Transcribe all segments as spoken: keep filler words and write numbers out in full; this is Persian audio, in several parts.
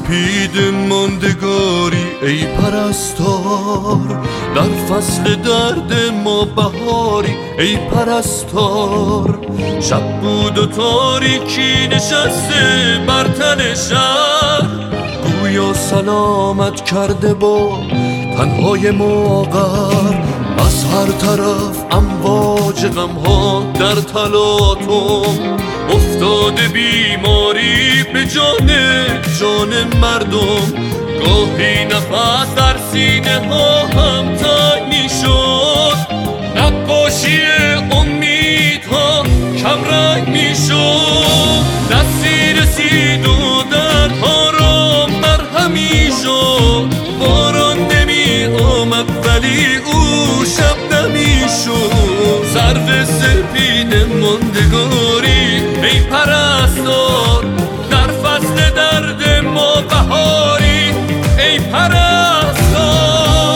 سپید ماندگاری ای پرستار، در فصل درد ما بهاری ای پرستار. شب بود و تاریکی نشسته بر تن شهر، گویا سلامت کرده با تنهای ماغر. از هر طرف امواج غمها در تلاطم، افتاده بیماری به جان جان مردم. گاهی نفس در سینه ها هم تنگ می شد، نقاشی امیدها کم رنگ می شد. دستی رسید و دردها را مرهمی شد، باران نمی آمد ولی او شبنمی شد. سرو سپید ماندگاری ای پرستار، در فصل درد ما بهاری ای پرستار.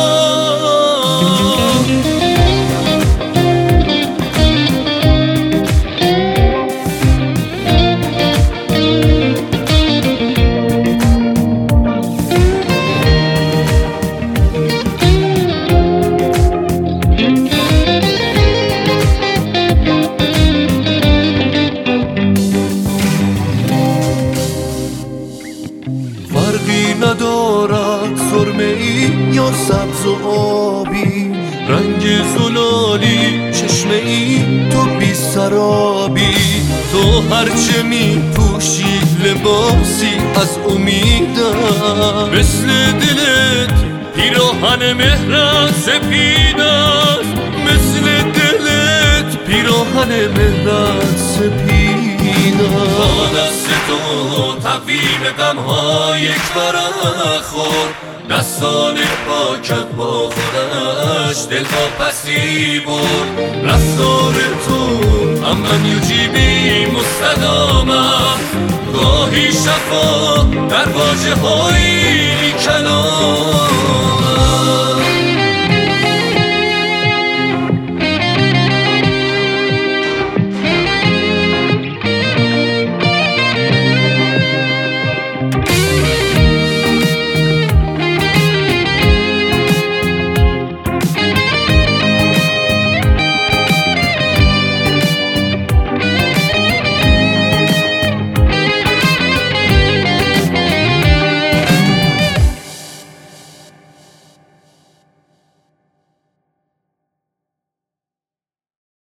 فرقی ندارد سرمه ای یا سبز و آبی، رنگ زلالی چشمه ای تو بی سرابی. تو هرچه می پوشی لباسی از امیدم، مثل دلت پیراهن مهرت سپید است، مثل دلت پیراهن مهرت سپید است. با دست تو تقویم غم‌ها یک ورق خورد، دستان پاکت با خودش دلها پسی برد. رفتار تو اما یوجیبی مستدام است، گاهی شفا در واژه هایی کلام